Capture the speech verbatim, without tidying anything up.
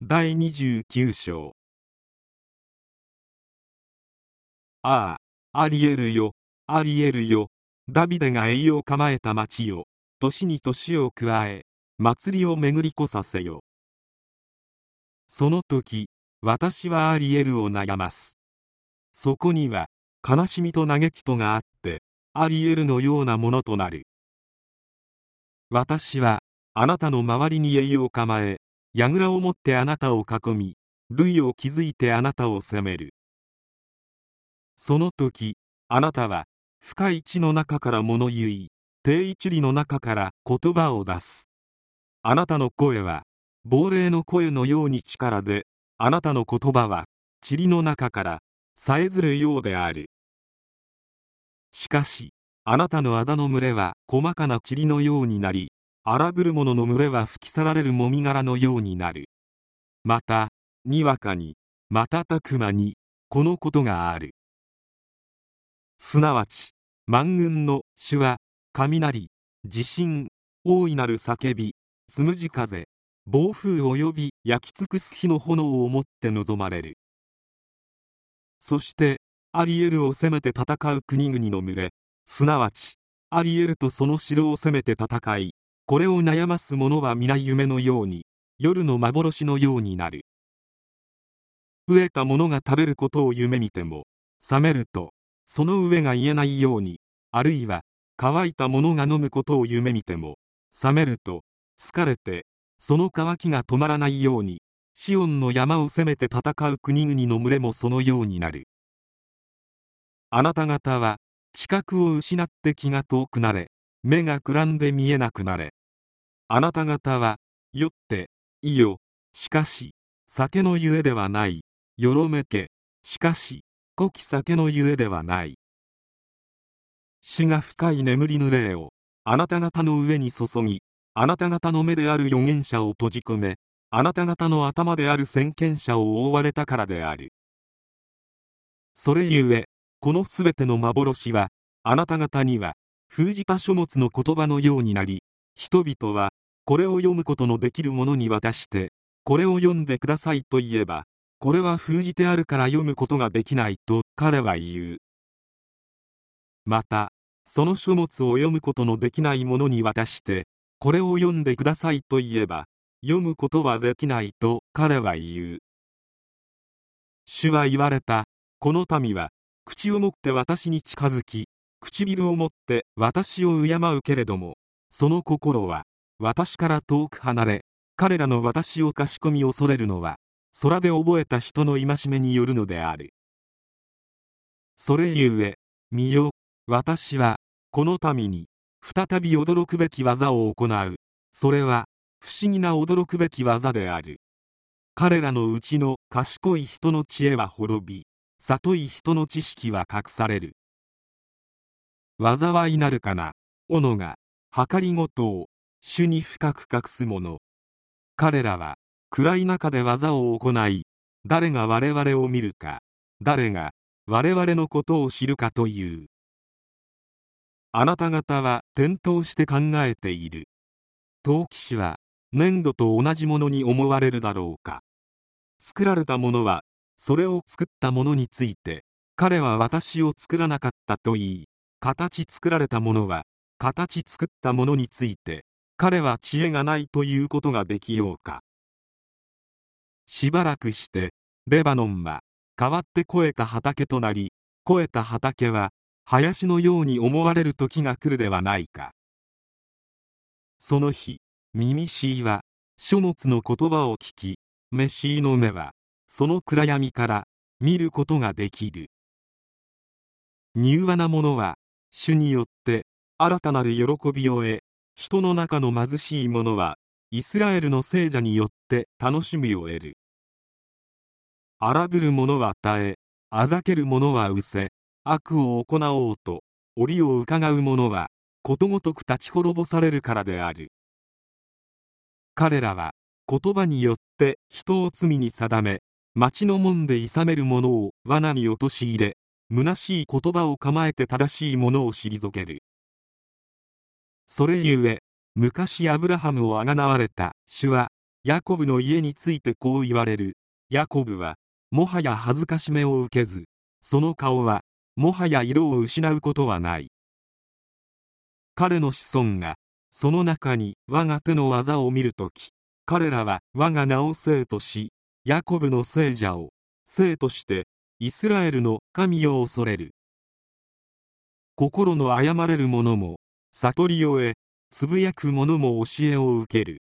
だいにじゅうきゅう章。ああ、アリエルよ、アリエルよ、ダビデが栄を構えた町よ、年に年を加え、祭りを巡りこさせよ。その時、私はアリエルを悩ます。そこには、悲しみと嘆きとがあって、アリエルのようなものとなる。私は、あなたの周りに栄を構え、櫓を持ってあなたを囲み、塁を築いてあなたを責める。その時、あなたは、深い地の中から物言い、低い地理の中から言葉を出す。あなたの声は、亡霊の声のように力で、あなたの言葉は、塵の中からさえずるようである。しかし、あなたの仇の群れは細かな塵のようになり、荒ぶる者の群れは吹き去られるもみ殻のようになる。また、にわかに、瞬く間に、このことがある。すなわち、万軍の主は、雷、地震、大いなる叫び、つむじ風、暴風及び焼き尽くす火の炎をもって臨まれる。そして、アリエルを攻めて戦う国々の群れ、すなわち、アリエルとその城を攻めて戦い、これを悩ます者は皆夢のように、夜の幻のようになる。飢えた者が食べることを夢見ても、覚めると、その上が言えないように、あるいは、乾いた者が飲むことを夢見ても、覚めると、疲れて、その渇きが止まらないように、シオンの山を攻めて戦う国々の群れもそのようになる。あなた方は、知覚を失って気が遠くなれ、目がくらんで見えなくなれ。あなた方は、酔って、いよ、しかし、酒のゆえではない、よろめけ、しかし、濃き酒のゆえではない。主が深い眠りの霊を、あなた方の上に注ぎ、あなた方の目である預言者を閉じ込め、あなた方の頭である先見者を覆われたからである。それゆえ、このすべての幻は、あなた方には、封じた書物の言葉のようになり、人々は、これを読むことのできる者に渡して、これを読んでくださいと言えば、これは封じてあるから読むことができないと彼は言う。また、その書物を読むことのできない者に渡して、これを読んでくださいと言えば、読むことはできないと彼は言う。主は言われた。この民は、口を持って私に近づき、唇を持って私を敬うけれども、その心は、私から遠く離れ、彼らの私をかしこみ恐れるのは、空で覚えた人の戒めによるのである。それゆえ、見よ、私は、この民に、再び驚くべき技を行う。それは、不思議な驚くべき技である。彼らのうちの賢い人の知恵は滅び、聡い人の知識は隠される。災いなるかな、斧が、計りごとを、主に深く隠すもの。彼らは、暗い中で技を行い、誰が我々を見るか、誰が我々のことを知るかという。あなた方は転倒して考えている。陶器師は粘土と同じものに思われるだろうか。作られたものはそれを作ったものについて、彼は私を作らなかったと言い、形作られたものは形作ったものについて、彼は知恵がないということができようか。しばらくしてレバノンは変わって肥えた畑となり、肥えた畑は林のように思われる時が来るではないか。その日、耳しいは書物の言葉を聞き、目しいの目はその暗闇から見ることができる。柔和な者は主によって新たなる喜びを得、人の中の貧しい者はイスラエルの聖者によって楽しみを得る。荒ぶる者は絶え、あざける者は失せ、悪を行おうと折を伺う者はことごとく立ち滅ぼされるからである。彼らは言葉によって人を罪に定め、町の門で諌める者を罠に陥れ、虚しい言葉を構えて正しいものを退ける。それゆえ、昔アブラハムをあがなわれた主は、 ヤコブの家についてこう言われる。ヤコブはもはや恥ずかしめを受けず、その顔はもはや色を失うことはない。彼の子孫がその中に我が手の技を見るとき、彼らは我が名を聖とし、ヤコブの聖者を聖としてイスラエルの神を恐れる。心の誤れる者も悟りを得、つぶやく者も教えを受ける。